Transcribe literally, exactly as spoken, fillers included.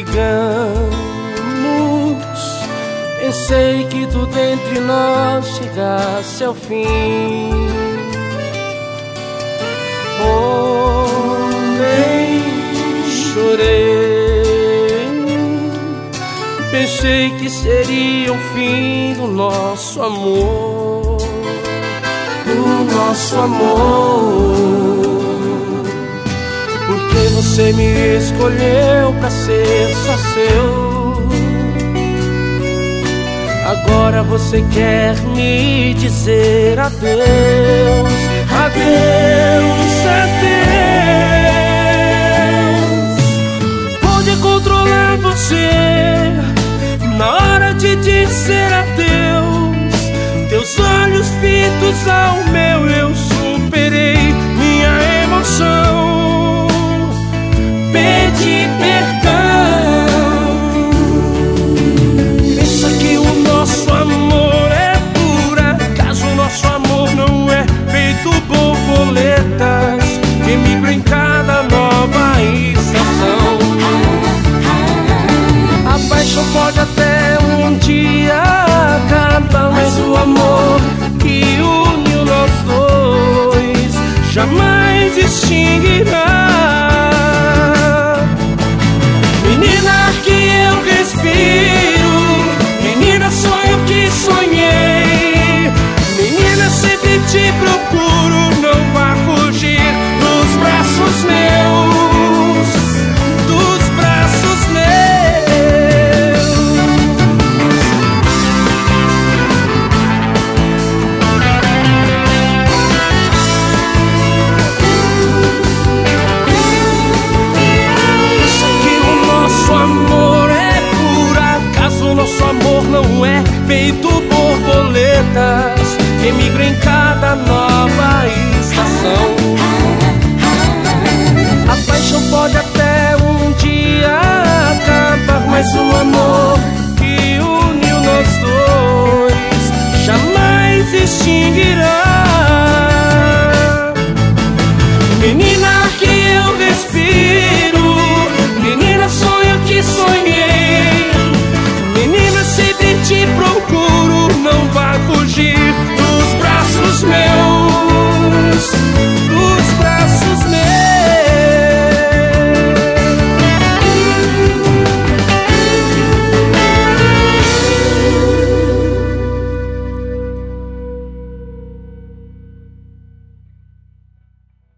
brigamos, pensei que tudo entre nós chegasse ao fim. Porém, chorei, pensei que seria o fim do nosso amor, do nosso amor. Porque você me escolheu pra ser só seu. Agora você quer me dizer adeus, adeus, adeus.